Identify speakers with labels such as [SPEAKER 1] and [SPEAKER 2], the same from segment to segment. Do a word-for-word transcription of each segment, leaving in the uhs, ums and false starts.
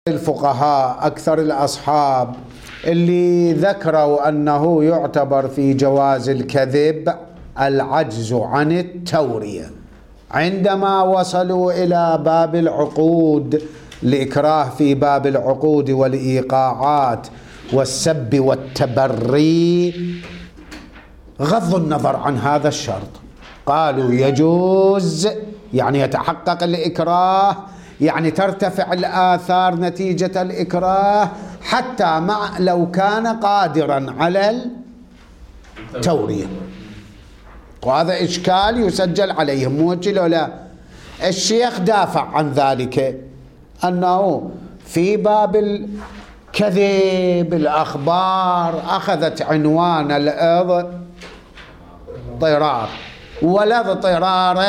[SPEAKER 1] الفقهاء أكثر الأصحاب اللي ذكروا أنه يعتبر في جواز الكذب العجز عن التورية عندما وصلوا إلى باب العقود. الإكراه في باب العقود والإيقاعات والسب والتبري غض النظر عن هذا الشرط، قالوا يجوز، يعني يتحقق الإكراه، يعني ترتفع الآثار نتيجة الإكراه حتى مع لو كان قادرا على التورية. وهذا إشكال يسجل عليهم، موجه له لا. الشيخ دافع عن ذلك أنه في باب الكذب الأخبار أخذت عنوان الاضطرار والاضطرار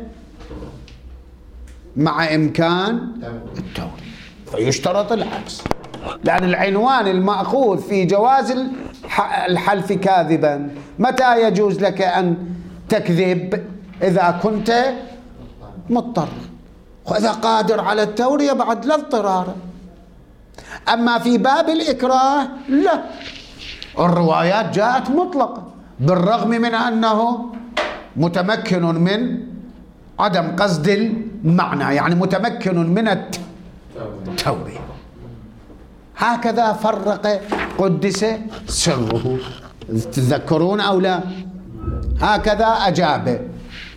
[SPEAKER 1] مع إمكان التورية، فيشترط العكس، لأن العنوان المأخوذ في جواز الحلف كاذبا. متى يجوز لك أن تكذب؟ إذا كنت مضطر، وإذا قادر على التورية بعد لا اضطرار. أما في باب الإكراه لا، الروايات جاءت مطلقة بالرغم من أنه متمكن من عدم قصد المعنى، يعني متمكن من التورية. هكذا فرق قدس سره، تذكرون أو لا؟ هكذا أجاب.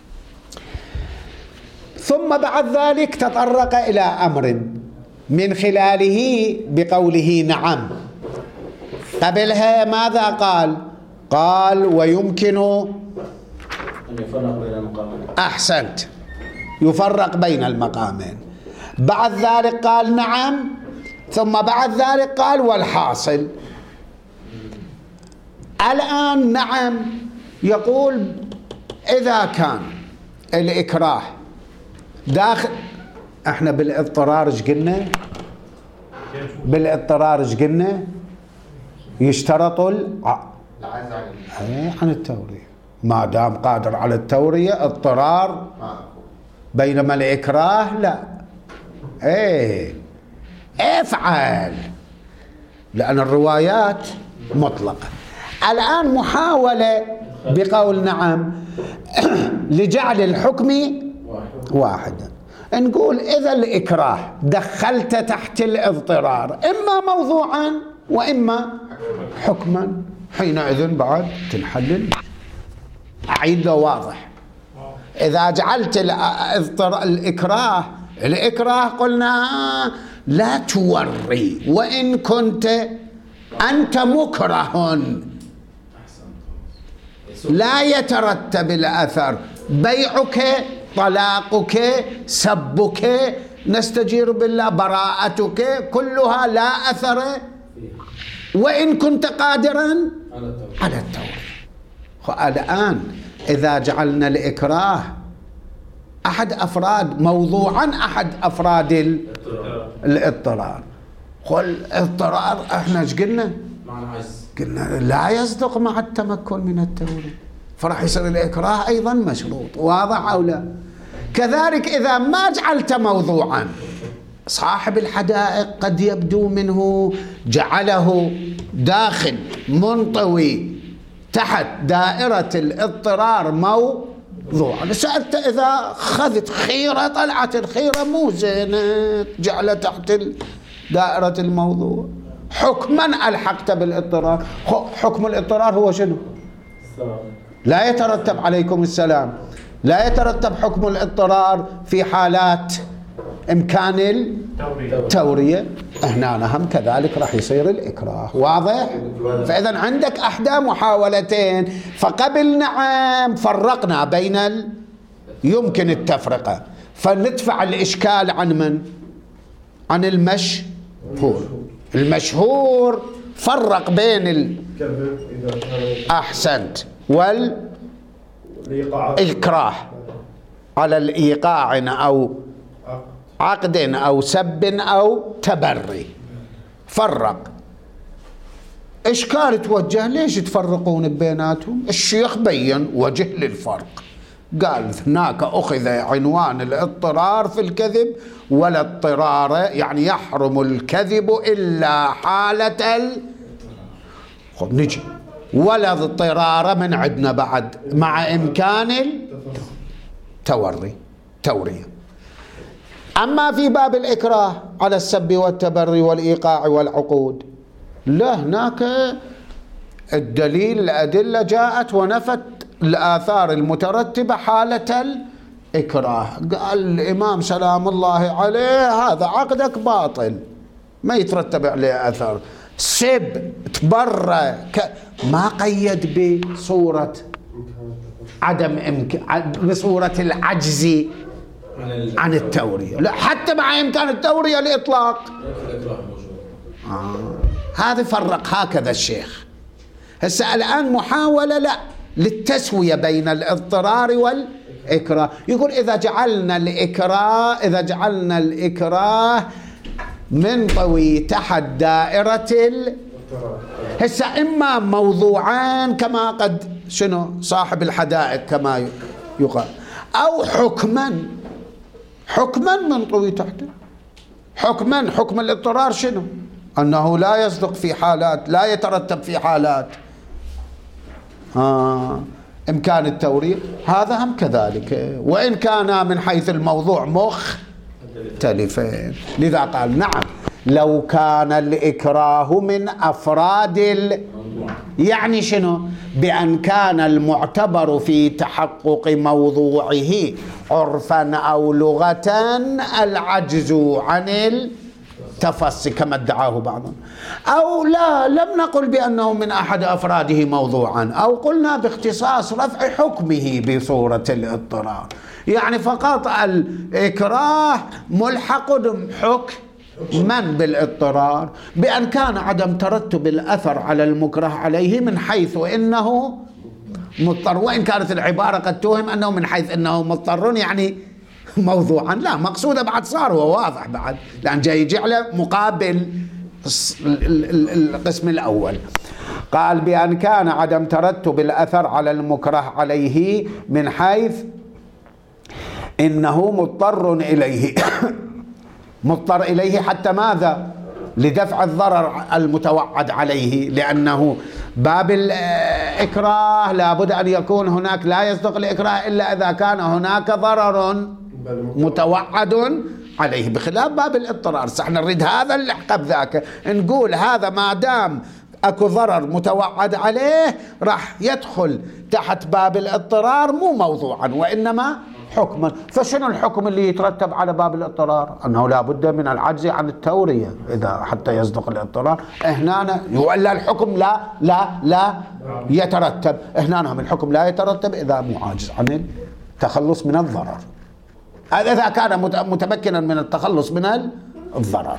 [SPEAKER 1] ثم بعد ذلك تطرق إلى أمر من خلاله بقوله نعم. قبلها ماذا قال؟ قال ويمكن أن يفرق بين المقامين. أحسنت، يفرق بين المقامين. بعد ذلك قال نعم، ثم بعد ذلك قال والحاصل. الآن نعم يقول إذا كان الإكراه داخل، احنا بالاضطرار ايش قلنا؟ بالاضطرار ايش قلنا؟ يشترط العجز عن التورية، ما دام قادر على التورية اضطرار، بينما الإكراه لا. ايه افعل، لأن الروايات مطلقة. الآن محاولة بقول نعم لجعل الحكم واحدا. نقول إذا الإكراه دخلت تحت الاضطرار إما موضوعا وإما حكما، حينئذ بعد تنحل. أعيد له واضح، إذا جعلت الإكراه الإكراه قلنا لا توري، وإن كنت أنت مكره لا يترتب الأثر، بيعك، طلاقك، سبك، نستجير بالله، براءتك، كلها لا أثر وإن كنت قادرا على التورية. الآن إذا جعلنا الإكراه أحد أفراد موضوعا أحد أفراد الاضطرار، الاضطرار احنا ايش قلنا؟ قلنا لا يصدق مع التمكن من التورية، فراح يصير الإكراه أيضا مشروط. واضح أو لا؟ كذلك إذا ما جعلت موضوعا، صاحب الحدائق قد يبدو منه جعله داخل منطوي تحت دائرة الاضطرار موضوعا. سألت إذا خذت خيرة طلعت الخيرة مو زينة، جعل تحت دائرة الموضوع، حكما ألحقت بالاضطرار. حكم الاضطرار هو شنو؟ لا يترتب عليكم السلام، لا يترتب حكم الاضطرار في حالات إمكان التورية. هنا هم كذلك راح يصير الإكراه. واضح؟ فإذا عندك أحدى محاولتين، فقبل نعم فرقنا بين ال... يمكن التفرقة، فندفع الإشكال عن من؟ عن المشهور. المشهور فرق بين ال... أحسنت والإكراه على الإيقاع أو عقد أو سب أو تبري، فرق. إشكال توجه، ليش تفرقون بيناتهم؟ الشيخ بين وجه للفرق، قال هناك أخذ عنوان الاضطرار في الكذب، ولا اضطرار يعني يحرم الكذب إلا حالة ال... خب نجي ولا اضطرار من عندنا بعد مع إمكان التوري تورية. أما في باب الإكراه على السب والتبري والإيقاع والعقود، لا، هناك الدليل الأدلة جاءت ونفت الآثار المترتبة حالة الإكراه. قال الإمام سلام الله عليه هذا عقدك باطل، ما يترتب عليه أثر. سب تبرى ك... ما قيد بصورة عدم إمكان، بصورة العجز عن التورية، لا حتى مع إمكان التورية الإطلاق. آه. هذا فرق هكذا الشيخ. هسه الآن محاولة لا للتسوية بين الاضطرار والإكراه. يقول إذا جعلنا الإكراه إذا جعلنا الإكراه منطوي تحت دائرة ال... هسه إما موضوعان كما قد شنو صاحب الحدائق كما يقال، أو حكما حكما منطوي تحته. حكما حكم الاضطرار شنو؟ أنه لا يصدق في حالات، لا يترتب في حالات آه إمكان التورية. هذا هم كذلك، وإن كان من حيث الموضوع مختلفين. لذا قال نعم لو كان الإكراه من أفراد ال... يعني شنو؟ بأن كان المعتبر في تحقق موضوعه عرفا أو لغة العجز عن التفصي كما ادعاه بعضهم، أو لا لم نقل بأنه من أحد أفراده موضوعا، أو قلنا باختصاص رفع حكمه بصورة الاضطرار، يعني فقط الإكراه ملحق بحكم من بالاضطرار، بأن كان عدم ترتب الأثر على المكره عليه من حيث إنه مضطر، وإن كانت العبارة قد توهم أنه من حيث إنه مضطر يعني موضوعا، لا مقصودة بعد صار هو واضح بعد، لأن جاي جعله مقابل القسم الأول. قال بأن كان عدم ترتب الأثر على المكره عليه من حيث إنه مضطر إليه مضطر إليه حتى ماذا؟ لدفع الضرر المتوعد عليه، لأنه باب الإكراه لابد أن يكون هناك، لا يصدق الإكراه إلا إذا كان هناك ضرر متوعد عليه، بخلاف باب الاضطرار. صحنا نريد هذا اللحقب ذاك، نقول هذا ما دام اكو ضرر متوعد عليه راح يدخل تحت باب الاضطرار مو موضوعا وإنما حكما. فشنو الحكم اللي يترتب على باب الاضطرار؟ أنه لا بد من العجز عن التورية إذا حتى يصدق الاضطرار. هنا ولا الحكم لا لا لا يترتب، هنا هم الحكم لا يترتب إذا مو عاجز عن التخلص من الضرر، إذا كان متمكنا من التخلص من الضرر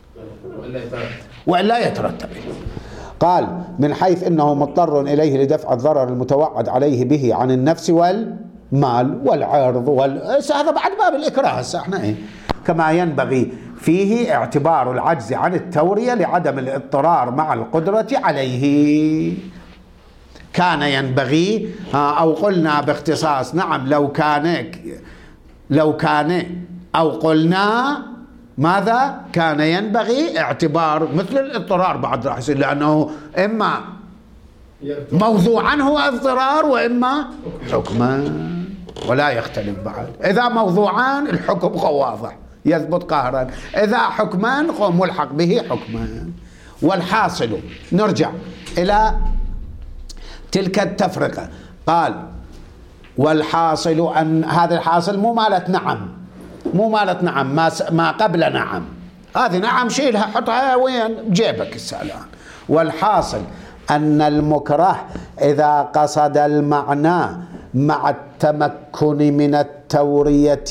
[SPEAKER 1] وإلا يترتب. قال من حيث إنه مضطر إليه لدفع الضرر المتوعد عليه به عن النفس والمال والعرض وال... هذا بعد باب الإكراه. هسه احنا ايه كما ينبغي فيه اعتبار العجز عن التورية لعدم الاضطرار مع القدرة عليه. كان ينبغي أو قلنا باختصاص نعم لو كان لو كان أو قلنا ماذا كان ينبغي اعتبار مثل الاضطرار بعد راح يصير، لأنه إما موضوعا هو اضطرار وإما حكما ولا يختلف بعد. إذا موضوعان الحكم واضح يثبت قهرا، إذا حكمان ملحق به حكمان. والحاصل نرجع إلى تلك التفرقة. قال والحاصل أن هذا الحاصل مو مالت نعم مو مالت نعم ما, ما قبل نعم، هذه نعم شيلها حطها وين جيبك السالان. والحاصل أن المكره إذا قصد المعنى مع التمكن من التورية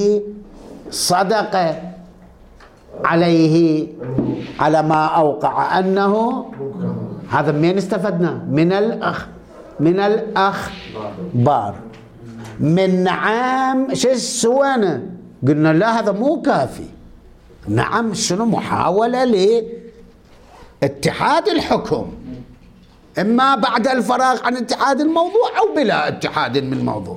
[SPEAKER 1] صدق عليه على ما أوقع أنه هذا منين استفدنا؟ من الأخ من الأخبار من نعم شو سوينا؟ قلنا لا هذا مو كافي. نعم شنو؟ محاولة لاتحاد الحكم، إما بعد الفراغ عن اتحاد الموضوع أو بلا اتحاد من الموضوع.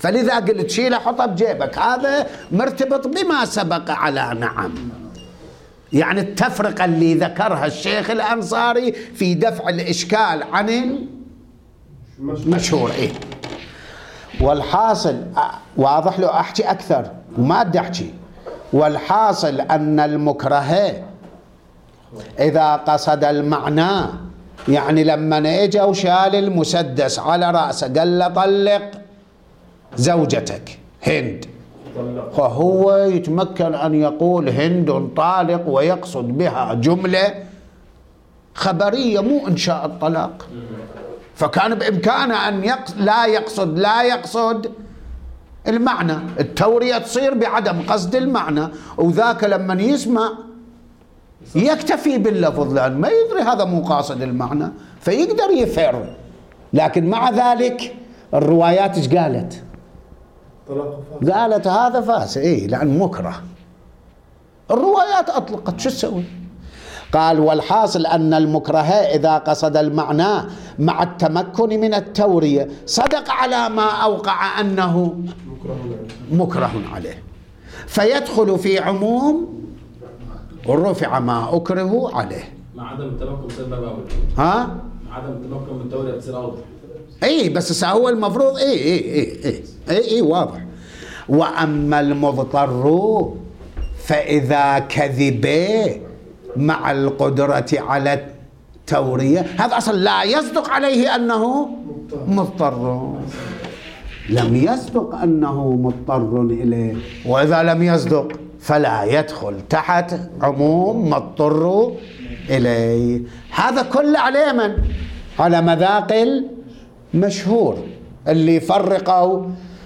[SPEAKER 1] فلذا قلت شيله حطه بجيبك، هذا مرتبط بما سبق على نعم. يعني التفرقة اللي ذكرها الشيخ الأنصاري في دفع الإشكال عن المشهور. إيه؟ والحاصل واضح له أحكي أكثر وما أدي أحكي. والحاصل أن المكره إذا قصد المعنى، يعني لما اجى وشال المسدس على رأسه قال له طلق زوجتك هند، فهو يتمكن أن يقول هند طالق ويقصد بها جملة خبرية مو إنشاء الطلاق، فكان بإمكانه أن يقصد لا يقصد لا يقصد المعنى. التورية تصير بعدم قصد المعنى، وذاك لما يسمع يكتفي باللفظ لأن ما يدري هذا مو قاصد المعنى فيقدر يفر. لكن مع ذلك الروايات ايش قالت؟ قالت هذا فاسد، إيه لأن مكره. الروايات أطلقت، شو تسوي؟ قال والحاصل أن المكره إذا قصد المعنى مع التمكن من التورية صدق على ما أوقع أنه مكره عليه، فيدخل في عموم ورفع ما أكره عليه.
[SPEAKER 2] مع عدم التمكن بتصير باب أول.
[SPEAKER 1] ها؟
[SPEAKER 2] مع عدم التمكن من التورية بتصير أوضح.
[SPEAKER 1] اي بس هو المفروض اي اي اي اي اي, اي واضح. واما المضطر فاذا كذب مع القدرة على التورية، هذا اصلا لا يصدق عليه انه مضطر، لم يصدق انه مضطر اليه، واذا لم يصدق فلا يدخل تحت عموم مضطر اليه. هذا كله عليه من؟ على مذاق مشهور اللي فرقوا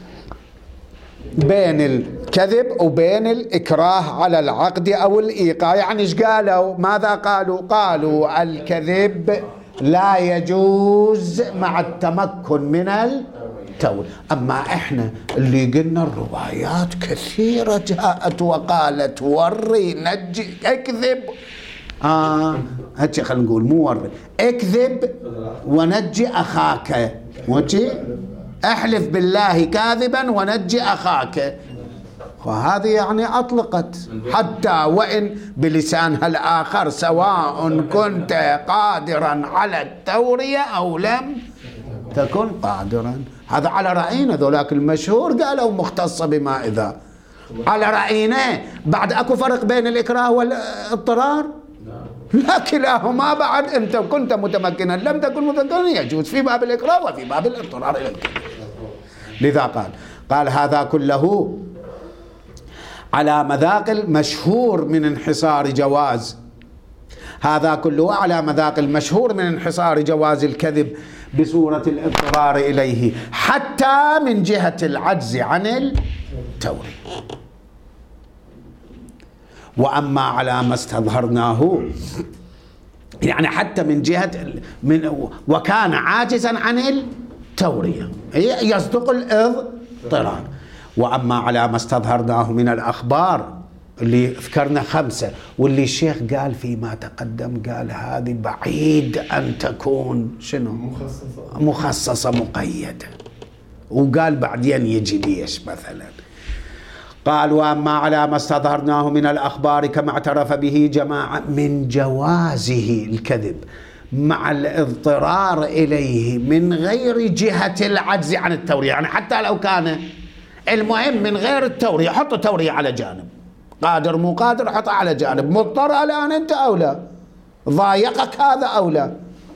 [SPEAKER 1] بين الكذب وبين الإكراه على العقد أو الإيقاع. يعني إيش قالوا؟ ماذا قالوا؟ قالوا الكذب لا يجوز مع التمكن من التورية. أما إحنا اللي قلنا الروايات كثيرة جاءت وقالت وري نجي اكذب، آه هاتي خلينا نقول مو وري، اكذب ونجي أخاك، وجي احلف بالله كاذبا ونجي أخاك. وهذه يعني أطلقت حتى وإن بلسانها الآخر سواء كنت قادرا على التورية أو لم تكن قادرا. هذا على رأينا، ذولاك المشهور قالوا مختصة بما إذا. على رأينا بعد أكو فرق بين الإكراه والاضطرار؟ لا، كلاهما بعد أنت كنت متمكنا لم تكن متمكنا يجوز في باب الإكراه وفي باب الاضطرار إلى الكذب. لذا قال قال هذا كله على مذاق المشهور من انحصار جواز هذا كله على مذاق المشهور من انحصار جواز الكذب بصورة الاضطرار إليه حتى من جهة العجز عن التورية. وأما على ما استظهرناه يعني حتى من جهة من وكان عاجزا عن التورية يصدق الاضطرار. وأما على ما استظهرناه من الأخبار اللي ذكرنا خمسة، واللي الشيخ قال فيما تقدم قال هذه بعيد أن تكون شنو مخصصة, مخصصة مقيدة، وقال بعدين يجي ليش مثلا. قال وأما على ما استظهرناه من الأخبار كما اعترف به جماعة من جوازه الكذب مع الاضطرار إليه من غير جهة العجز عن التورية. يعني حتى لو كان المهم من غير التورية، حط التورية على جانب، قادر مو قادر حطها على جانب، مضطر الآن أنت أو لا، ضايقك هذا أو لا،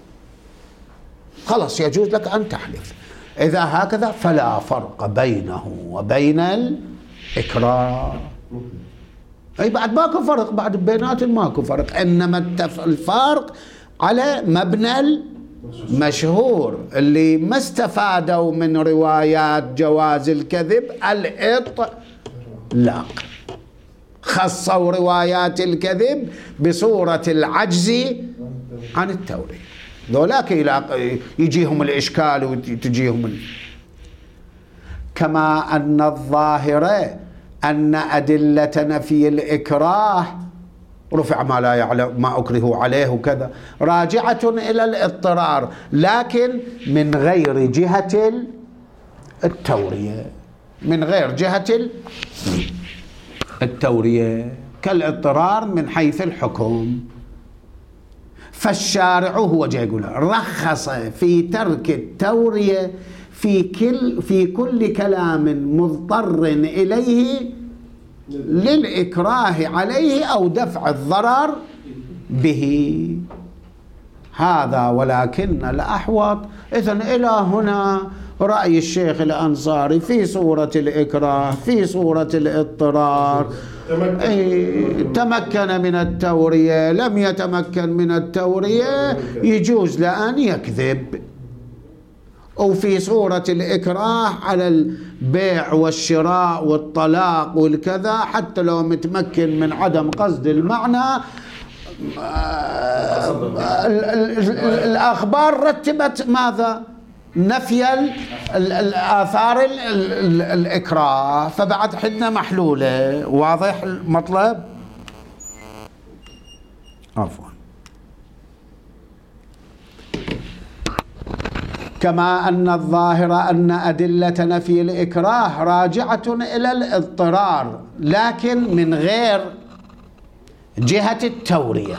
[SPEAKER 1] خلاص يجوز لك أن تحلف. إذا هكذا فلا فرق بينه وبين الإكراه. أي بعد ماكو فرق، بعد بيناتهم ماكو فرق، إنما الفرق على مبنى المشهور اللي ما استفادوا من روايات جواز الكذب الإطلاق، خصوا روايات الكذب بصورة العجز عن التورية. ذولاك يجيهم الإشكال وتجيهم ال... كما أن الظاهر أن أدلة نفي الإكراه رفع ما لا يعلم ما أكره عليه وكذا راجعة إلى الاضطرار، لكن من غير جهة التورية. من غير جهة التورية، كالاضطرار من حيث الحكم. فالشارع هو جاي يقول رخص في ترك التورية في كل في كل كلام مضطر إليه للإكراه عليه أو دفع الضرر به. هذا ولكن الأحوط. إذن إلى هنا رأي الشيخ الأنصاري في صورة الإكراه، في صورة الاضطرار، تمكن من التورية، لم يتمكن من التورية، يجوز لأن يكذب. وفي صورة الإكراه على البيع والشراء والطلاق والكذا، حتى لو متمكن من عدم قصد المعنى، الأخبار رتبت ماذا؟ نفي الآثار الإكراه، فبعد حدنا محلولة. واضح المطلب؟ عفوا. كما أن الظاهر أن أدلة نفي الإكراه راجعة إلى الاضطرار لكن من غير جهة التورية،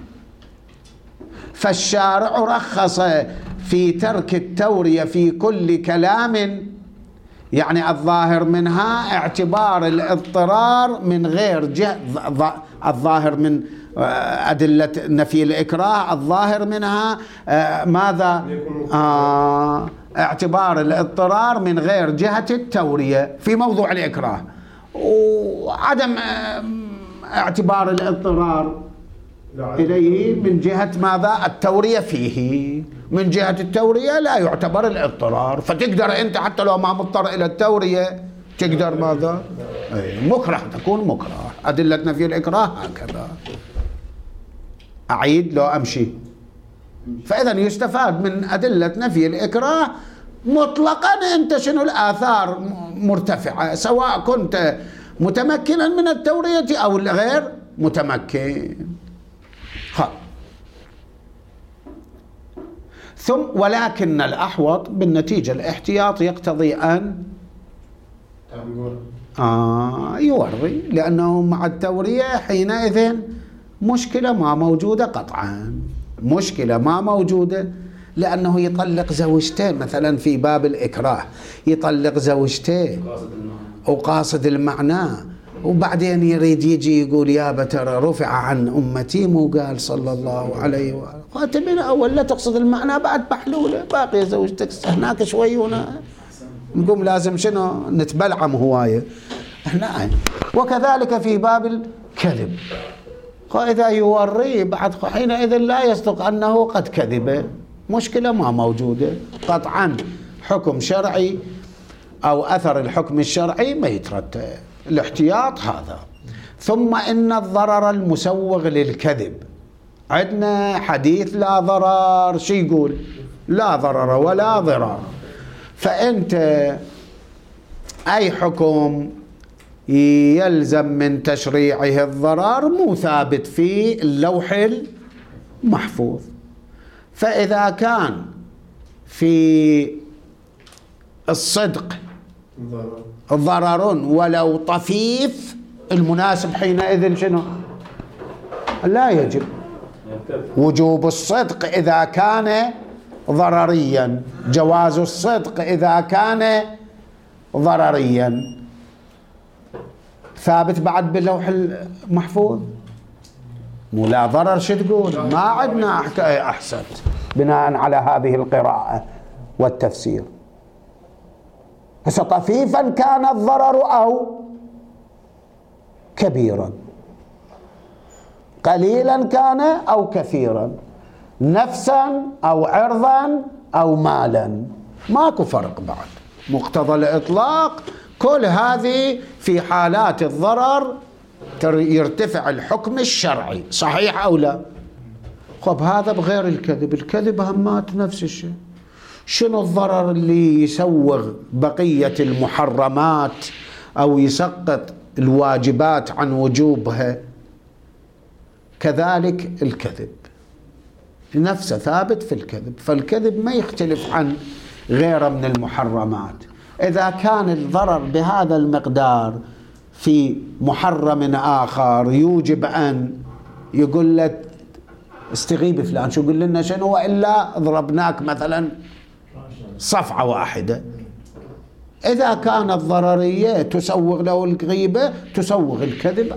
[SPEAKER 1] فالشارع رخص في ترك التورية في كل كلام، يعني الظاهر منها اعتبار الاضطرار من غير جهة. الظاهر من أدلة نفي الإكراه الظاهر منها ماذا؟ آه اعتبار الاضطرار من غير جهة التورية في موضوع الإكراه، وعدم اعتبار الاضطرار إليه من جهة ماذا؟ التورية فيه. من جهة التورية لا يعتبر الاضطرار، فتقدر أنت حتى لو ما مضطر إلى التورية تقدر ماذا؟ مكره، تكون مكره. أدلة نفي الإكراه هكذا. أعيد لو أمشي. فإذا يستفاد من أدلة نفي الإكراه مطلقا أنت شنو الآثار مرتفعة، سواء كنت متمكنا من التورية أو غير متمكن. خ. ثم ولكن الأحوط بالنتيجة الاحتياط يقتضي أن آه يوري، لأنه مع التورية حينئذ مشكلة ما موجودة قطعا، مشكلة ما موجودة، لأنه يطلق زوجته مثلا في باب الإكراه، يطلق زوجته وقاصد المعنى، وبعدين يريد يجي يقول يا ترى رفع عن أمتي، مو قال صلى الله عليه وآله خاتمنا أول لا تقصد المعنى بعد بحلولة، باقي زوجتك هناك شوي هنا نقوم لازم شنو نتبلعم هواية احنا. وكذلك في باب الكذب، إذا يوري بعد حينئذ لا يصدق أنه قد كذب، مشكلة ما موجودة قطعا. حكم شرعي أو أثر الحكم الشرعي ما يترتب، الاحتياط هذا. ثم إن الضرر المسوغ للكذب، عندنا حديث لا ضرر، شو يقول؟ لا ضرر ولا ضرار. فأنت أي حكم يلزم من تشريعه الضرر مو ثابت في اللوح المحفوظ، فإذا كان في الصدق ضرر ولو طفيف، المناسب حينئذ شنو؟ لا يجب وجوب الصدق إذا كان ضرريا، جواز الصدق إذا كان ضرريا، ثابت بعد باللوح المحفوظ. مو لا ضرر شو تقول؟ ما عندنا أحسن بناء على هذه القراءة والتفسير. فطفيفا كان الضرر أو كبيرا، قليلا كان أو كثيرا، نفسا أو عرضا أو مالا، ماكو فرق بعد. مقتضى الإطلاق كل هذه في حالات الضرر يرتفع الحكم الشرعي، صحيح أو لا؟ خب هذا بغير الكذب، الكذب همات نفس الشيء. شنو الضرر اللي يسوغ بقية المحرمات أو يسقط الواجبات عن وجوبها؟ كذلك الكذب نفسه ثابت في الكذب، فالكذب ما يختلف عن غيره من المحرمات. إذا كان الضرر بهذا المقدار في محرم آخر يوجب أن يقول له استغيب فلان، شو يقول لنا شنو، وإلا ضربناك مثلا صفعة واحدة. إذا كانت ضررية تسوغ له الغيبة تسوغ الكذب.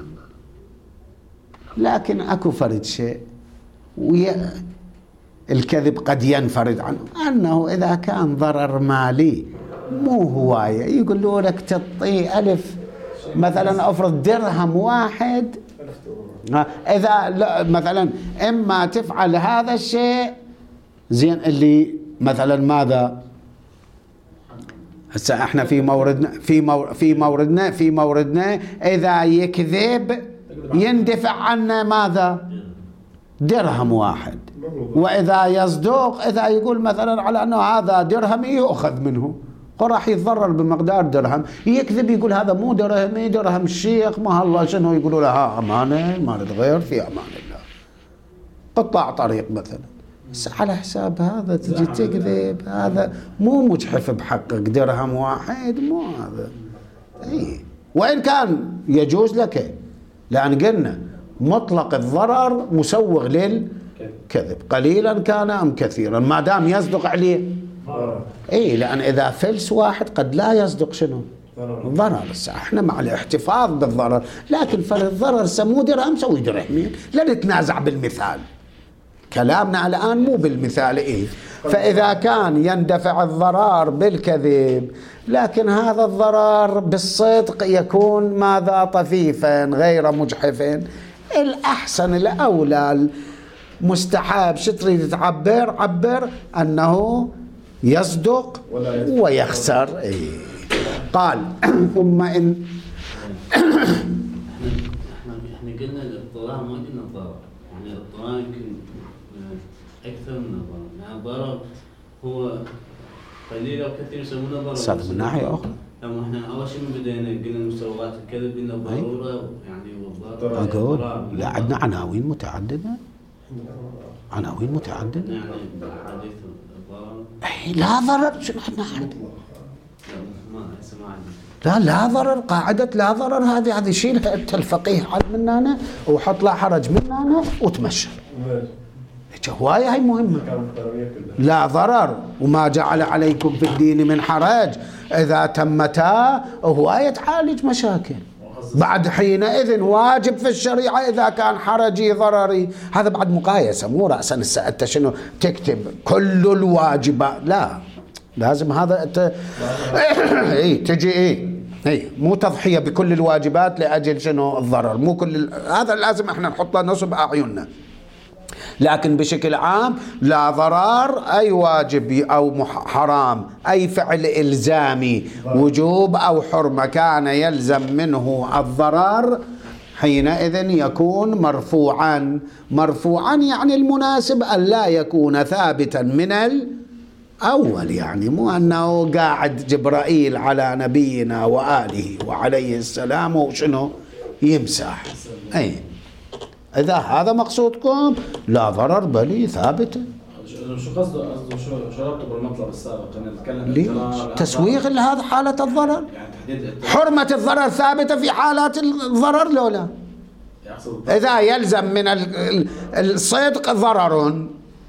[SPEAKER 1] لكن أكو فرد شيء ويا الكذب قد ينفرد عنه، أنه إذا كان ضرر مالي مو هواية، يقولوا لك تعطي ألف مثلا، أفرض درهم واحد، إذا مثلا إما تفعل هذا الشيء زين اللي مثلا ماذا، هسه احنا في موردنا في مور في موردنا في موردنا إذا يكذب يندفع عنه ماذا، درهم واحد. وإذا يصدق، إذا يقول مثلا على أنه هذا درهم يؤخذ منه وراح يتضرر بمقدار درهم، يكذب يقول هذا مو درهمي، درهم الشيخ، ما الله شنو، يقولوا له ها أمانة ما نتغير في أمان الله، قطاع طريق مثلا. بس على حساب هذا تجي تكذب، هذا مو مجحف بحقك، درهم واحد مو هذا. اي وإن كان يجوز لك، لأن قلنا مطلق الضرر مسوغ للكذب قليلا كان أم كثيرا ما دام يصدق عليه. اي لأن إذا فلس واحد قد لا يصدق شنو ضرر. احنا مع الاحتفاظ بالضرر، لكن فالضرر سموه درهم سوي درهمين، لا نتنازع بالمثال، كلامنا الآن مو بالمثال. إيه فإذا كان يندفع الضرر بالكذب، لكن هذا الضرر بالصدق يكون ماذا، طفيفا غير مجحف، الأحسن الأولى المستحب شو تريد تعبر، عبر أنه يصدق ويخسر. إيه قال ثم إن
[SPEAKER 3] احنا احنا قلنا الاضطرار ما قلنا الضرر، يعني الاضطرار يمكن أكثر من الضرر، يعني الضرر هو قليل أو كثير يسمونه ضرر.
[SPEAKER 1] صار من ناحية أخرى.
[SPEAKER 3] لما إحنا أول شيء من بدينا قلنا مسوغات الكذب قلنا ضرورة، يعني والضرر.
[SPEAKER 1] أقول لا عندنا عناوين متعددة، عناوين متعددة.
[SPEAKER 3] يعني حديث الضرر.
[SPEAKER 1] أي لا ضرر، شنو احنا عندنا؟
[SPEAKER 3] ما هسه ما عندنا.
[SPEAKER 1] لا لا ضرر، قاعدة لا ضرر هذه هذه شيلها أنت الفقيه عاد من هنا وحط لا حرج من هنا وتمشى. هواية هاي مهمة. لا ضرر وما جعل عليكم في الدين من حرج، إذا تمتا هواية تعالج مشاكل. بعد حينئذ واجب في الشريعة إذا كان حرجي ضرري، هذا بعد مقايسة، مو رأسا السألت شنو تكتب كل الواجبات، لا لازم هذا انت اي تجي اي اي مو تضحية بكل الواجبات لأجل شنو الضرر، مو كل ال... هذا لازم احنا نحطه نصب أعيننا. لكن بشكل عام لا ضرر أي واجب أو حرام، أي فعل إلزامي وجوب أو حرمة كان يلزم منه الضرر حينئذ يكون مرفوعا. مرفوعا يعني المناسب أن لا يكون ثابتا من الأول، يعني مو أنه قاعد جبرائيل على نبينا وآله وعليه السلام وشنو يمسح. أي إذا هذا مقصودكم لا ضرر بل ثابتة.
[SPEAKER 2] شو قصده؟ قصده شو شو ربطه بالمطلب السابق؟ نتكلم
[SPEAKER 1] ليه؟ تسويغ لهذا حالة الضرر، حرمة الضرر ثابتة في حالات الضرر لولا. إذا يلزم من الصدق ضرر،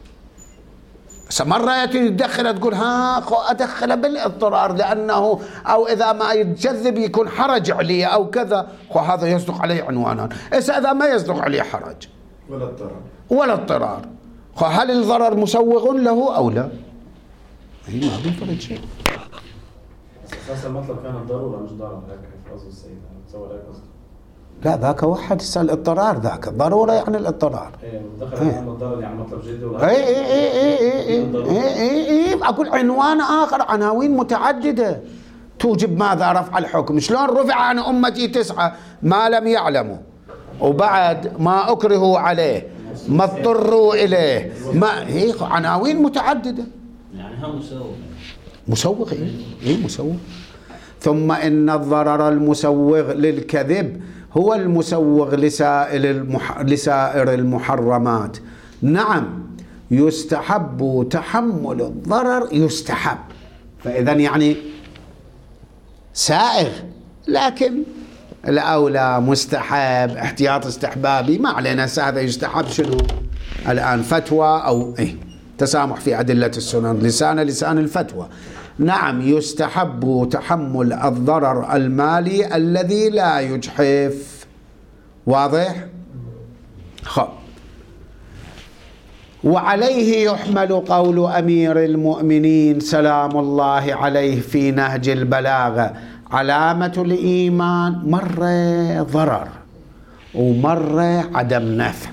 [SPEAKER 1] مرة يتدخل تقول ها أدخل بالاضطرار لأنه، أو إذا ما يتجذب يكون حرج عليه أو كذا، هذا يصدق عليه عنوانا. إذا ما يصدق عليه حرج
[SPEAKER 2] ولا اضطرار
[SPEAKER 1] ولا اضطرار، هل الضرر مسوغ له أو لا؟ هي ما بيفرق شيء.
[SPEAKER 2] أساس المطلب كان الضرورة مش ضرر، هيك قصد السيد تصور هيك قصد.
[SPEAKER 1] لا ذاك واحد يسأل الاضطرار، ذاك ضرورة يعني الاضطرار.
[SPEAKER 2] ايه دخل على الضرر يعني مطلب جدي ولا
[SPEAKER 1] اي اي اي اي اي اي اي اقول عنوان آخر، عناوين متعددة توجب ماذا رفع الحكم. شلون رفع عن أمتي تسعة ما لم يعلموا، وبعد ما أكرهوا عليه ما اضطروا إليه، ما هي عناوين متعددة.
[SPEAKER 3] يعني هم مسوغ
[SPEAKER 1] مسوغ اي اي مسوغ. ثم إن الضرر المسوغ للكذب هو المسوغ لسائر المح... لسائر المحرمات. نعم يستحب تحمل الضرر، يستحب. فإذا يعني سائغ، لكن الأولى مستحب، احتياط استحبابي، ما علينا. هذا يستحب شنو الآن؟ فتوى أو إيه تسامح في أدلة السنن، لسان لسان الفتوى. نعم يستحب تحمل الضرر المالي الذي لا يجحف. واضح؟ خب. وعليه يحمل قول أمير المؤمنين سلام الله عليه في نهج البلاغة: علامة الإيمان مرة ضرر ومرة عدم نفع.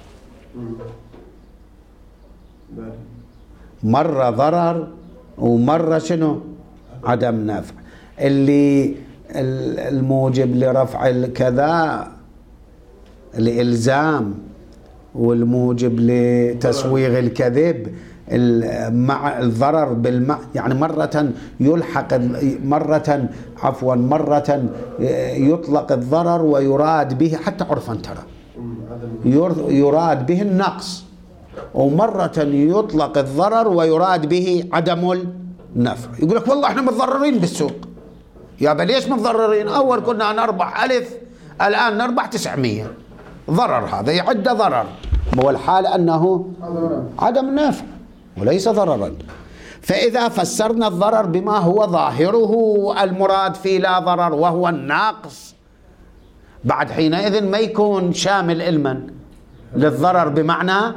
[SPEAKER 1] مرة ضرر ومرة شنو؟ عدم نفع. اللي الموجب لرفع الكذا الإلزام، والموجب لتسويغ الكذب مع الضرر بالمع، يعني مرة يلحق، مرة عفوا مرة يطلق الضرر ويراد به حتى عرفا ترى يراد به النقص، ومرة يطلق الضرر ويراد به عدم النفع. يقول لك والله احنا متضررين بالسوق. يا بل ليش متضررين؟ أول كنا نربح ألف، الآن نربح تسعمية. ضرر، هذا يعد ضرر، والحال أنه عدم نفع وليس ضررا. فإذا فسرنا الضرر بما هو ظاهره المراد فيه لا ضرر وهو الناقص، بعد حينئذ ما يكون شامل علما للضرر بمعنى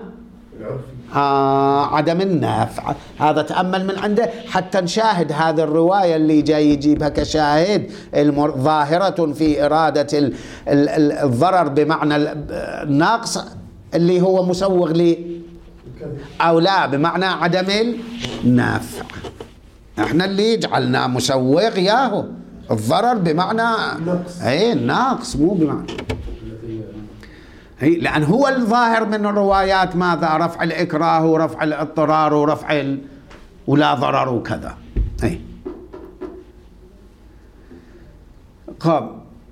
[SPEAKER 1] آه عدم النفع. هذا تأمل من عنده حتى نشاهد هذه الرواية اللي جاي يجيبها كشاهد ظاهرة في إرادة الضرر بمعنى الناقص اللي هو مسوغ لي أو لا بمعنى عدم النفع. احنا اللي جعلنا مسوغ ياهو الضرر بمعنى اي الناقص، مو بمعنى هي، لأن هو الظاهر من الروايات ماذا؟ رفع الإكراه ورفع الاضطرار ورفع ال... ولا ضرر وكذا. هي. قام.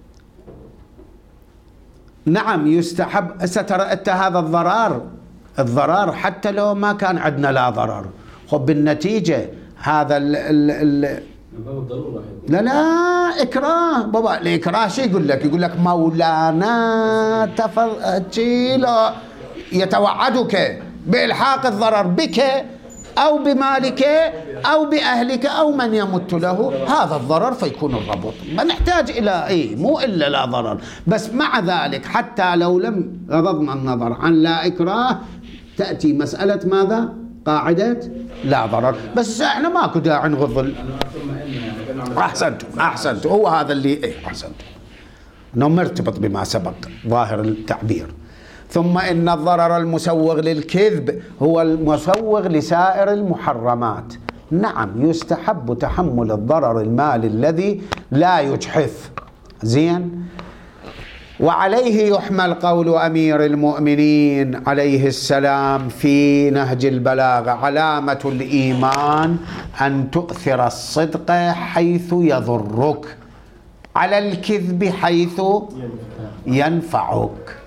[SPEAKER 1] نعم يستحب. سترى أنت هذا الضرر الضرر حتى لو ما كان عندنا لا ضرر، خب بالنتيجة هذا ال ال ال لا لا إكراه بابا. الإكراه شو يقول لك؟ يقول لك مولانا تفضل يتوعدك بإلحاق الضرر بك أو بمالك أو بأهلك أو من يمت له هذا الضرر، فيكون الربط. ما نحتاج إلى إيه، مو إلا لا ضرر. بس مع ذلك حتى لو لم غضضنا النظر عن لا إكراه تأتي مسألة ماذا؟ قاعدة لا ضرر. بس احنا ماكو داعي نغض. احسنتم احسنتم هو هذا اللي ايه احسنتم انه مرتبط بما سبق ظاهر التعبير. ثم ان الضرر المسوغ للكذب هو المسوغ لسائر المحرمات. نعم يستحب تحمل الضرر المالي الذي لا يجحف. زين. وعليه يحمل قول أمير المؤمنين عليه السلام في نهج البلاغة: علامة الإيمان أن تؤثر الصدق حيث يضرك على الكذب حيث ينفعك.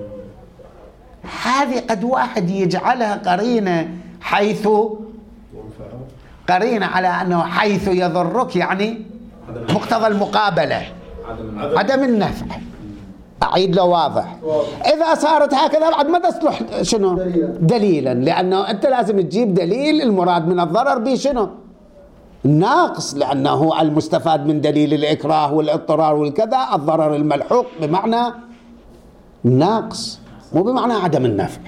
[SPEAKER 1] هذه قد واحد يجعلها قرينة حيث قرينة على أنه حيث يضرك، يعني مقتضى المقابلة عدم النفع. أعيد له واضح. إذا صارت هكذا بعد ما تصلح شنو دليلا، لأنه أنت لازم تجيب دليل المراد من الضرر به شنو الناقص، لأنه المستفاد من دليل الإكراه والاضطرار والكذا الضرر الملحوق بمعنى الناقص مو بمعنى عدم النفع.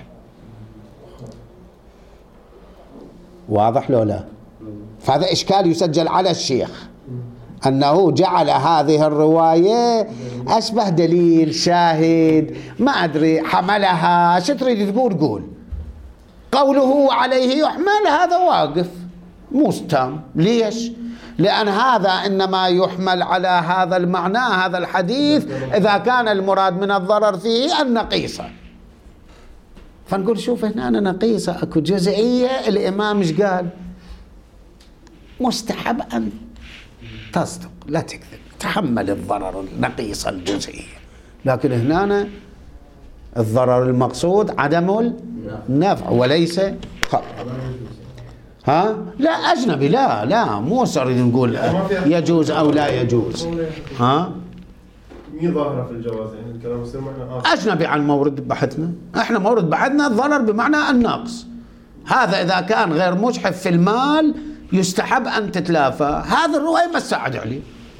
[SPEAKER 1] واضح لو لا؟ فهذا إشكال يسجل على الشيخ أنه جعل هذه الرواية أشبه دليل شاهد، ما أدري حملها شو تريد تقول قول. قوله عليه يحمل هذا واقف مستم. ليش؟ لأن هذا إنما يحمل على هذا المعنى هذا الحديث إذا كان المراد من الضرر فيه النقيصة. فنقول شوف هنا أنا نقيصة أكو جزئية الإمام إيش قال؟ مستحب أن تصدق لا تكذب، تحمل الضرر النقيص الجزئي، لكن هنا الضرر المقصود عدم النفع وليس خطأ. ها لا أجنبي، لا لا مو صار نقول يجوز أو لا يجوز. ها
[SPEAKER 4] مي ظاهرة في الجواز يعني الكلام يصير معنا
[SPEAKER 1] أجنبي عن مورد بحثنا. إحنا مورد بحثنا الضرر بمعنى النقص. هذا إذا كان غير مجحف في المال يستحب أن تتلافى. هذا الرواية ما تساعد عليه.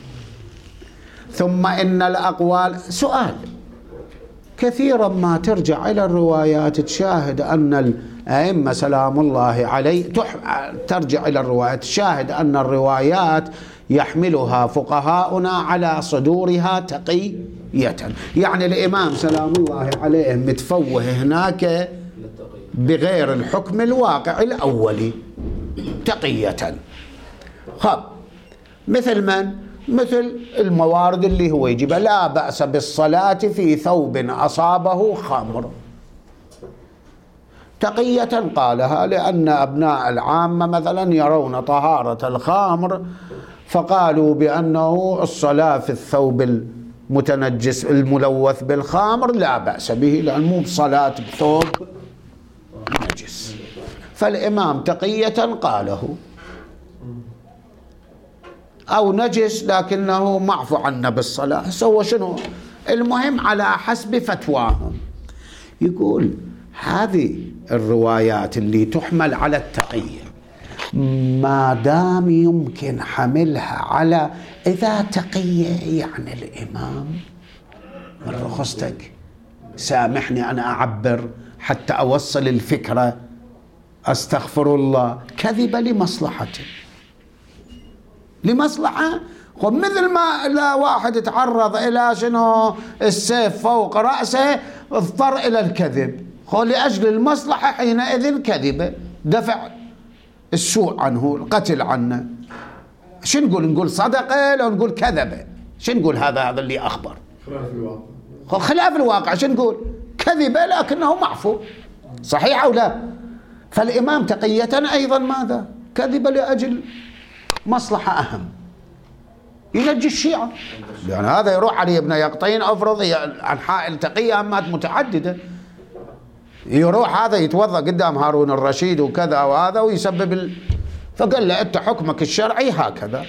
[SPEAKER 1] ثم إن الأقوال، سؤال، كثيرا ما ترجع إلى الروايات تشاهد أن الأئمة سلام الله عليه ترجع إلى الروايات تشاهد أن الروايات يحملها فقهاؤنا على صدورها تقية. يعني الإمام سلام الله عليه متفوه هناك بغير الحكم الواقع الأولي تقية. خب مثل من؟ مثل الموارد اللي هو يجيب لا بأس بالصلاة في ثوب أصابه خمر، تقية قالها لأن أبناء العامة مثلا يرون طهارة الخمر فقالوا بأنه الصلاة في الثوب المتنجس الملوث بالخمر لا بأس به لأن مو بصلاة بثوب نجس. فالإمام تقية قاله، أو نجس لكنه معفو عنه بالصلاة، سوى شنو؟ المهم على حسب فتواهم. يقول هذه الروايات اللي تحمل على التقية ما دام يمكن حملها على إذا تقية يعني الإمام من رخصتك سامحني أنا أعبر حتى أوصل الفكرة، أستغفر الله، كذب لمصلحته لمصلحة. مثل ما لا واحد تعرض إلى شنو السيف فوق رأسه اضطر إلى الكذب، لأجل المصلحة حينئذ كذب، دفع السوء عنه، القتل عنه. شو نقول؟ نقول صدقه لو نقول كذبه؟ شو نقول؟ هذا هذا اللي أخبر
[SPEAKER 4] خلاف الواقع.
[SPEAKER 1] خلاف الواقع شو نقول؟ كذبه لكنه معفو، صحيح أو لا؟ فالإمام تقية أيضا ماذا؟ كذب لأجل مصلحة أهم، ينجي الشيعة. يعني هذا يروح علي ابن يقطين أفرض أنحاء التقية أمات متعددة، يروح هذا يتوضأ قدام هارون الرشيد وكذا وهذا ويسبب ال... فقال له أنت حكمك الشرعي هكذا،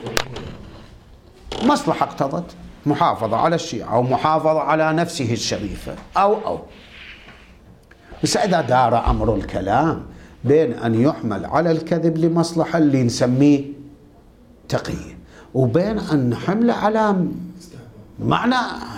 [SPEAKER 1] مصلحة اقتضت محافظة على الشيعة أو محافظة على نفسه الشريفة أو أو بس إذا دار أمر الكلام بين أن يحمل على الكذب لمصلحة اللي نسميه تقية وبين أن نحمله على معنى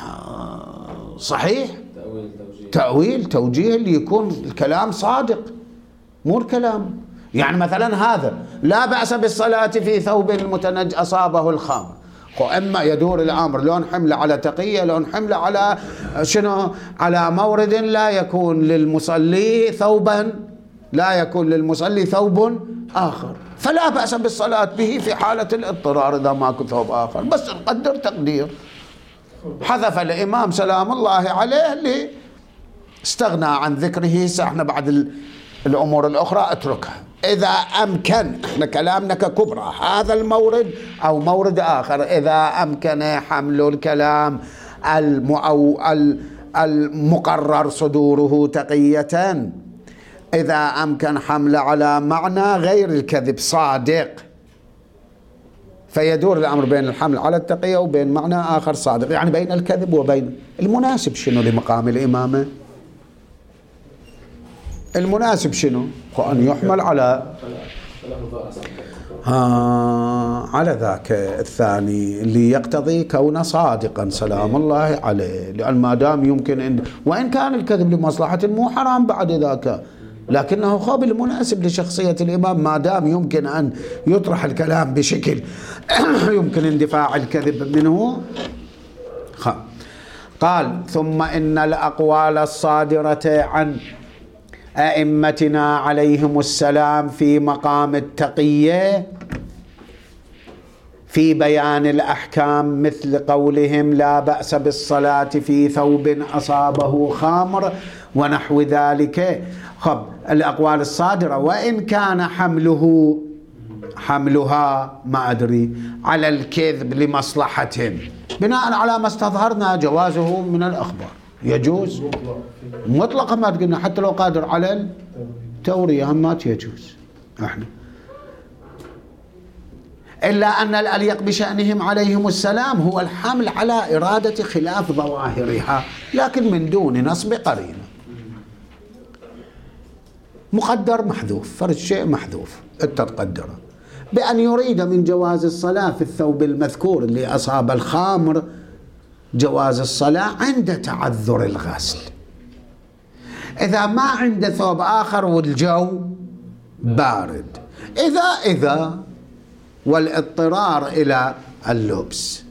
[SPEAKER 1] صحيح تأويل توجيه اللي يكون الكلام صادق مو الكلام. يعني مثلا هذا لا بأس بالصلاة في ثوب المتنج أصابه الخمر، وإما يدور الأمر لون حمله على تقية لون حمله على شنو؟ على مورد لا يكون للمصلي ثوبا لا يكون للمصلي ثوب آخر، فلا بأس بالصلاة به في حالة الاضطرار إذا ماكو ثوب آخر. بس نقدر تقدير حذف الإمام سلام الله عليه اللي استغنى عن ذكره. احنا بعد الأمور الأخرى اتركها إذا أمكن. احنا كلامنا ككبرى هذا المورد أو مورد آخر إذا أمكن حمل الكلام المؤو المقرر صدوره تقية، إذا أمكن حمل على معنى غير الكذب صادق، فيدور الأمر بين الحمل على التقية وبين معنى آخر صادق، يعني بين الكذب وبين المناسب. شنو لمقام الإمامة؟ المناسب شنو؟ أن يحمل على ها على ذاك الثاني اللي يقتضي كونه صادقا سلام الله عليه، لأن ما دام يمكن إن وإن كان الكذب لمصلحة مو حرام بعد ذاك، لكنه خاب المناسب لشخصية الإمام ما دام يمكن أن يطرح الكلام بشكل يمكن اندفاع الكذب منه. قال ثم إن الأقوال الصادرة عن أئمتنا عليهم السلام في مقام التقية في بيان الأحكام مثل قولهم لا بأس بالصلاة في ثوب أصابه خمر ونحو ذلك. خب الأقوال الصادرة وإن كان حمله حملها ما أدري على الكذب لمصلحة بناء على ما استظهرنا جوازه من الأخبار يجوز مطلقا، ما تقولنا حتى لو قادر على التورية همات يجوز. احنا إلا أن الأليق بشأنهم عليهم السلام هو الحمل على إرادة خلاف ظواهرها، لكن من دون نصب قرينة. مقدر محذوف، فرد شيء محذوف أنت تقدره، بأن يريد من جواز الصلاة في الثوب المذكور اللي أصاب الخامر جواز الصلاة عند تعذر الغسل. إذا ما عنده ثوب آخر والجو بارد، إذا إذا والاضطرار إلى اللبس،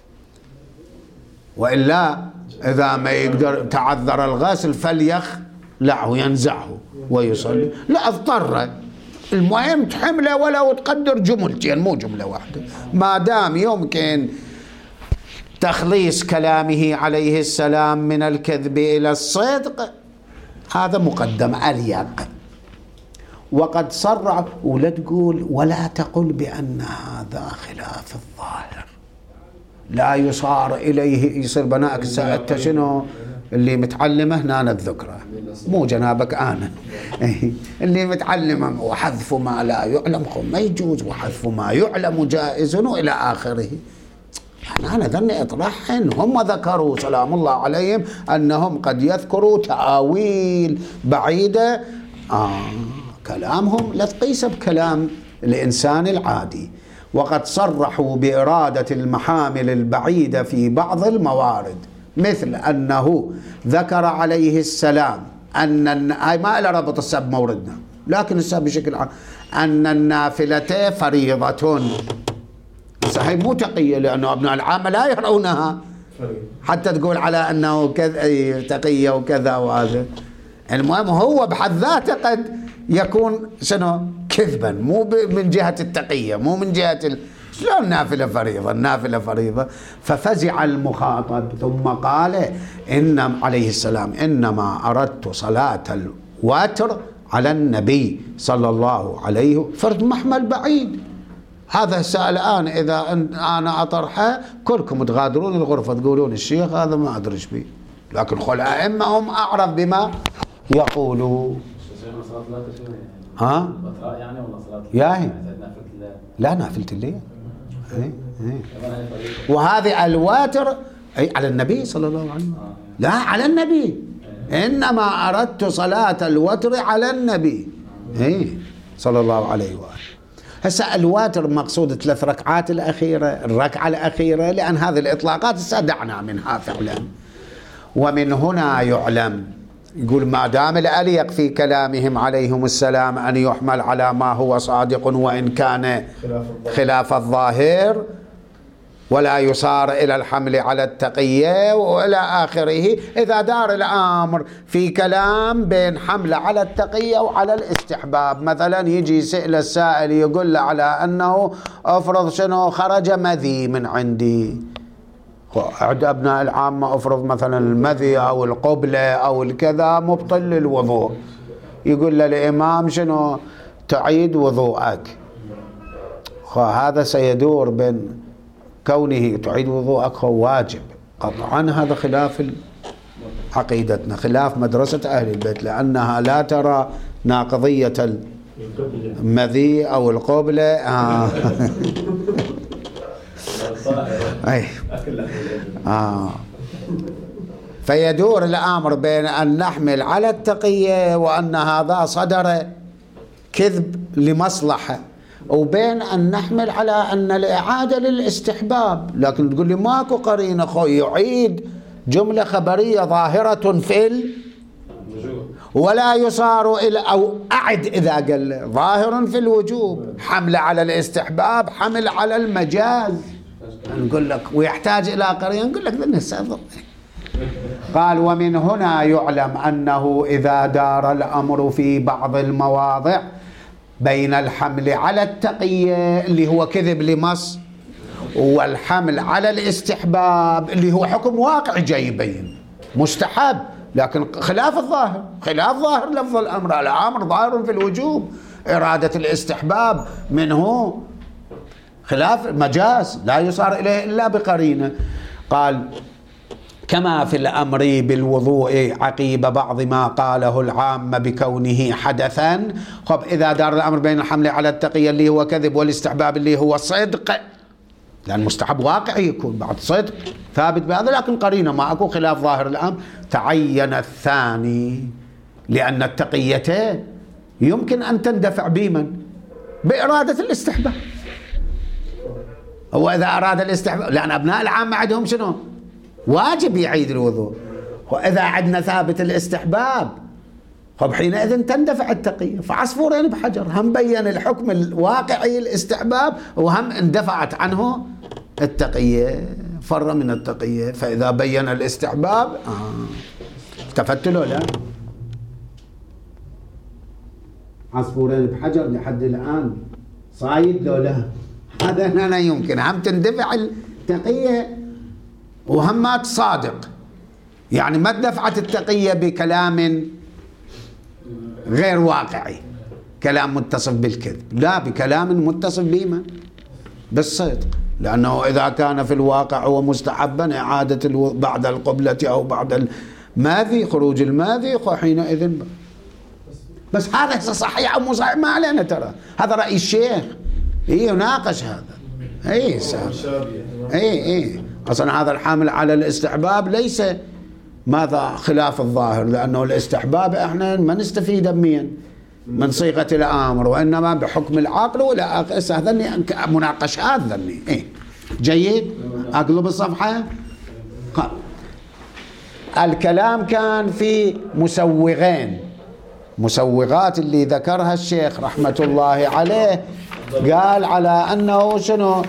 [SPEAKER 1] وإلا إذا ما يقدر تعذر الغسل فليخلعه ينزعه ويصلي، لا اضطر، المهم تحمله ولو تقدر جملتين مو جملة واحدة، ما دام يمكن تخليص كلامه عليه السلام من الكذب إلى الصدق، هذا مقدم أليق. وقد صرح، ولا تقول ولا تقل بأن هذا خلاف الظاهر، لا يصار إليه، يصير بناءك سألت شنو اللي متعلمه هنا الذكرى مو جنابك أنا اللي متعلمه وحذف ما لا يعلم ما يجوز وحذف ما يعلم جائز وإلى آخره. أنا ظني أطرحهن، هم ذكروا سلام الله عليهم أنهم قد يذكروا تأويل بعيدة، آه كلامهم لا تقيسه بكلام الإنسان العادي. وقد صرحوا بإرادة المحامل البعيدة في بعض الموارد، مثل أنه ذكر عليه السلام أن هاي ما إلى ربط السب موردنا، لكن السب بشكل عام أن النافلة فريضة. صحيح مو تقية، لأنه أبناء العامة لا يرونها حتى تقول على أنه كذا تقية وكذا وهذا. المهم هو بحد ذاته قد يكون شنو كذبا، مو من جهة التقية، مو من جهة ال... شلون النافلة فريضة؟ النافلة فريضة. ففزع المخاطب ثم قال إن عليه السلام إنما أردت صلاة الوتر على النبي صلى الله عليه وسلم، فرد محمل بعيد. هذا سأل الآن إذا أنا أطرحه كلكم تغادرون الغرفة تقولون الشيخ هذا ما أدري ايش بيه، لكن خل أئمة هم أعرف بما يقولوا. ها؟ يعني ولا صلاة ياهي؟ لا نافلة الليل. وهذه الواتر أي على النبي صلى الله عليه وسلم، لا على النبي، إنما أردت صلاة الوتر على النبي صلى الله عليه وآله. هسه الواتر مقصود ثلاث ركعات الأخيرة، الركعة الأخيرة، لأن هذه الإطلاقات استدعنا منها فعلا. ومن هنا يعلم، يقول ما دام الأليق في كلامهم عليهم السلام أن يحمل على ما هو صادق وإن كان خلاف الظاهر، ولا يصار إلى الحمل على التقية وإلى آخره. إذا دار الأمر في كلام بين حمل على التقية وعلى الاستحباب، مثلا يجي سئل السائل يقول له على أنه أفرض شنو خرج مذي من عندي، عند أبناء العامة أفرض مثلا المذي أو القبلة أو الكذا مبطل للوضوء، يقول له الإمام شنو تعيد وضوءك. هذا سيدور بين كونه تعيد وضوءك هو واجب قطعا، هذا خلاف عقيدتنا، خلاف مدرسة أهل البيت، لأنها لا ترى ناقضية المذي أو القبلة. آه. أي. آه. فيدور الأمر بين أن نحمل على التقية وأن هذا صدر كذب لمصلحة، وبين أن نحمل على أن الإعادة للاستحباب. لكن تقول لي ماكو قرينة خوي يعيد جملة خبرية ظاهرة في ال ولا يصار إلى، أو أعد إذا قال ظاهر في الوجوب، حمل على الاستحباب حمل على المجاز. نقول لك ويحتاج إلى قرينة، نقول لك ذنب. قال ومن هنا يعلم أنه إذا دار الأمر في بعض المواضع بين الحمل على التقية اللي هو كذب لمص، والحمل على الاستحباب اللي هو حكم واقع جاي يبين مستحب، لكن خلاف الظاهر، خلاف ظاهر لفظ الأمر، الأمر ظاهر في الوجوب، إرادة الاستحباب منه خلاف مجاز لا يصار إليه إلا بقرينة. قال كما في الأمر بالوضوء عقيب بعض ما قاله العامة بكونه حدثا. خب إذا دار الأمر بين الحمل على التقية اللي هو كذب والاستحباب اللي هو صدق، لأن مستحب واقعي يكون بعد صدق ثابت بهذا، لكن قرينة ما أكو خلاف ظاهر الأمر، تعين الثاني، لأن التقية يمكن أن تندفع بمن؟ بإرادة الاستحباب. هو إذا أراد الاستحباب، لأن أبناء العامة عندهم شنو؟ واجب يعيد الوضوء. وإذا عندنا ثابت الاستحباب خب حينئذ تندفع التقية. فعصفورين بحجر، هم بين الحكم الواقعي الاستحباب وهم اندفعت عنه التقية، فر من التقية. فإذا بين الاستحباب آه. التفت له لا؟ عصفورين بحجر لحد الآن صايد له لا؟ هذا هنا لا يمكن، هم تندفع التقية وهم ما تصادق، يعني ما دفعت التقية بكلام غير واقعي، كلام متصف بالكذب، لا، بكلام متصف بما؟ بالصدق. لأنه إذا كان في الواقع هو مستحبا إعادة الو... بعد القبلة أو بعد الماذي، خروج الماذي، حينئذ بس هذا صحيح أو مو صحيح ما علينا، ترى هذا رأي الشيخ، إيه يناقش هذا، إيه سهل، إيه إيه أصلا هذا الحامل على الاستحباب ليس ماذا خلاف الظاهر، لأنه الاستحباب إحنا ما نستفيد من من صيغة الأمر، وإنما بحكم العقل ولا ذني مناقشات ذني. إيه جيد. أقلب الصفحة. الكلام كان في مسوغين، مسوغات اللي ذكرها الشيخ رحمة الله عليه، قال على أنه شنو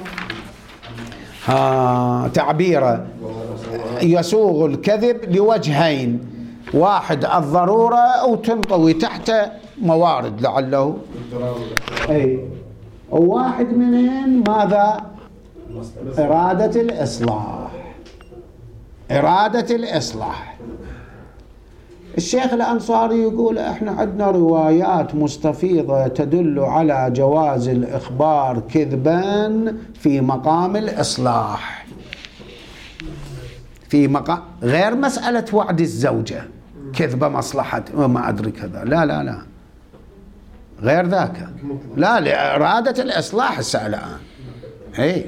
[SPEAKER 1] ها تعبيره يسوغ الكذب لوجهين، واحد الضرورة أو تنطوي تحت موارد لعله، أي وواحد منهم ماذا؟ إرادة الإصلاح، إرادة الإصلاح. الشيخ الأنصاري يقول احنا عندنا روايات مستفيضة تدل على جواز الإخبار كذبا في مقام الإصلاح، في مقام غير مسألة وعد الزوجة كذبة مصلحة وما أدري كذا، لا لا لا غير ذاك، لا، لإرادة الإصلاح السائل الآن. اي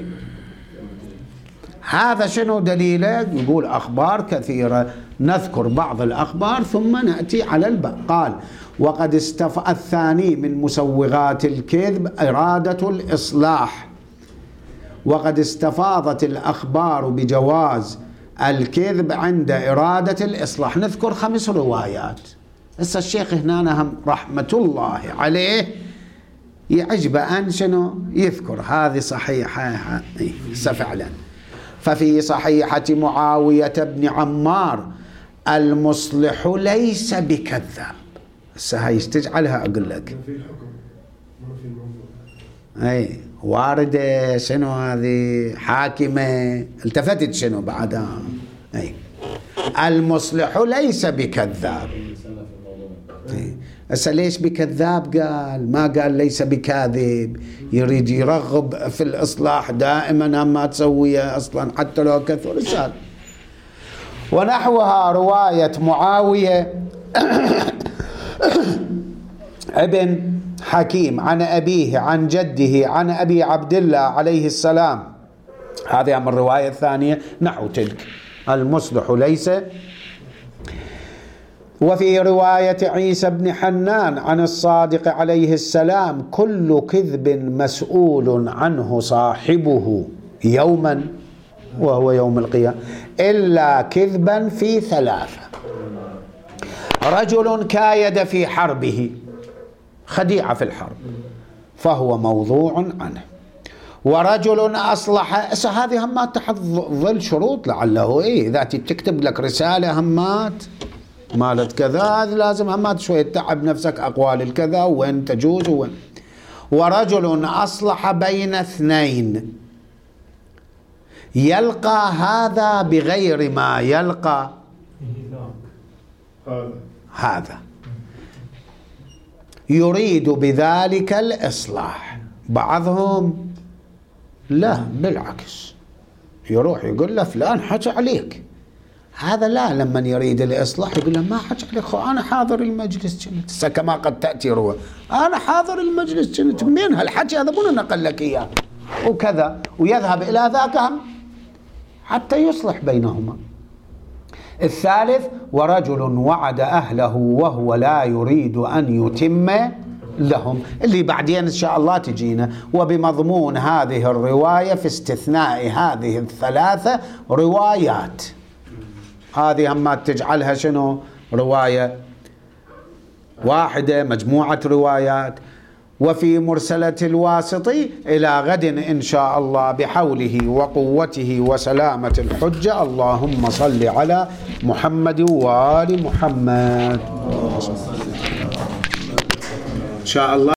[SPEAKER 1] هذا شنو دليله؟ يقول أخبار كثيرة، نذكر بعض الأخبار ثم نأتي على الباقي. قال وقد استفى الثاني من مسوغات الكذب إرادة الإصلاح، وقد استفاضت الأخبار بجواز الكذب عند إرادة الإصلاح. نذكر خمس روايات. هسه الشيخ هنا هم رحمة الله عليه يعجب أن شنو يذكر هذه صحيحة فعلا. ففي صحيحة معاوية بن عمار المصلح ليس بكذاب. هسه هاي تجعلها أقول لك
[SPEAKER 4] في الحكم ما في الموضوع.
[SPEAKER 1] أي واردة شنو هذه حاكمة، التفتت شنو بعدها. أي المصلح ليس بكذاب. هسه ليش بكذاب قال؟ ما قال ليس بكاذب، يريد يرغب في الإصلاح دائما، ما تسويه أصلا حتى لو كثر رسال. ونحوها رواية معاوية ابن حكيم عن أبيه عن جده عن أبي عبد الله عليه السلام، هذه من الرواية الثانية نحو تلك المصلح ليس. وفي رواية عيسى بن حنان عن الصادق عليه السلام كل كذب مسؤول عنه صاحبه يوما وهو يوم القيامة إلا كذبا في ثلاثة: رجل كايد في حربه، خديعة في الحرب، فهو موضوع عنه. ورجل أصلح، هذه همات تحت ظل شروط لعله إيه إذا تكتب لك رسالة همات مالت كذا لازم همات شوية تعب نفسك أقوال الكذا وين تجوز وين. ورجل أصلح بين اثنين، يلقى هذا بغير ما يلقى هذا، يريد بذلك الإصلاح. بعضهم لا بالعكس، يروح يقول له فلان حكى عليك، هذا لا، لما يريد الإصلاح يقول له ما حكي عليك خو أنا حاضر المجلس كنت، كما قد تأتي روى أنا حاضر المجلس كنت، منين هالحكي هذا من نقل لك إياه وكذا، ويذهب إلى ذاك هم حتى يصلح بينهما. الثالث ورجل وعد أهله وهو لا يريد أن يتم لهم، اللي بعدين إن شاء الله تجينا. وبمضمون هذه الرواية في استثناء هذه الثلاثة روايات، هذه أما تجعلها شنو رواية واحدة، مجموعة روايات. وفي مرسلة الواسطي إلى غد إن شاء الله بحوله وقوته وسلامة الحجة. اللهم صل على محمد وآل محمد إن شاء الله.